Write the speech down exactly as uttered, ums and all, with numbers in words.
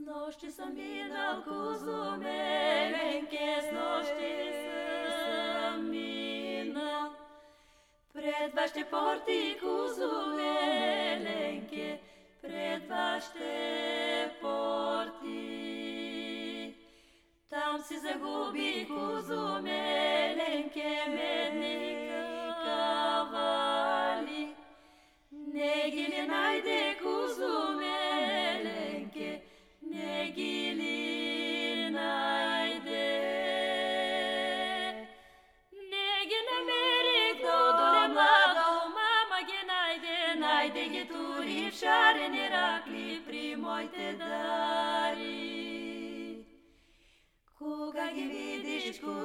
нощи съм минал Козумеленке, с нощи съм минал пред вашите порти, Козумеленке, пред вашите порти. Там си загуби, Козумеленке, медни кавали. Не ги ли найде, Козумеленке, не ги ли найде? Не ги намери, доле младо, мама ги найде, найде ги тури в шарени ракли при моите дари. Кога ги видиш,